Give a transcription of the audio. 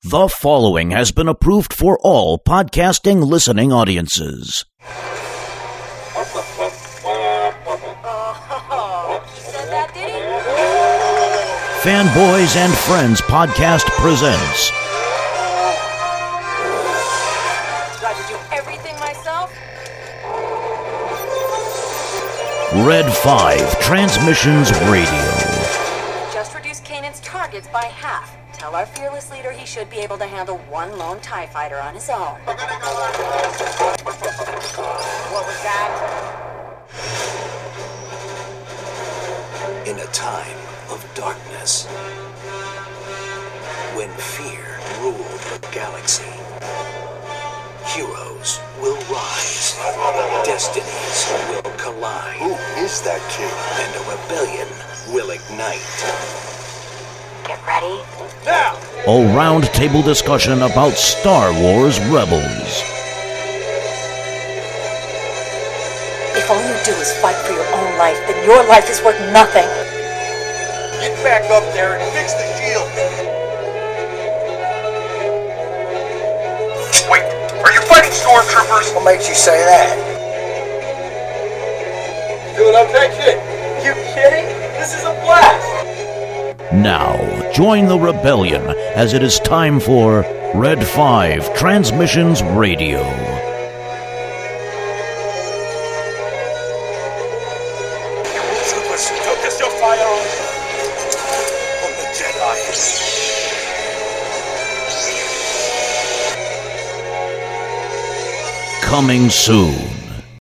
The following has been approved for all podcasting listening audiences. He said that, did he? Fanboys and Friends Podcast presents Do I have to do everything myself? Red 5 Transmissions Radio. Just reduce Kanan's targets by half. Tell our fearless leader he should be able to handle one lone TIE fighter on his own. What was that? In a time of darkness, when fear ruled the galaxy, heroes will rise, destinies will collide. Who is that kid? And a rebellion will ignite. Get ready. Now! A roundtable discussion about Star Wars Rebels. If all you do is fight for your own life, then your life is worth nothing. Get back up there and fix the shield! Wait, are you fighting stormtroopers? What makes you say that? Doing okay, kid? You kidding? This is a blast! Now, join the rebellion as it is time for Red 5 Transmissions Radio. Troopers, focus your fire on the Jedi. Coming soon.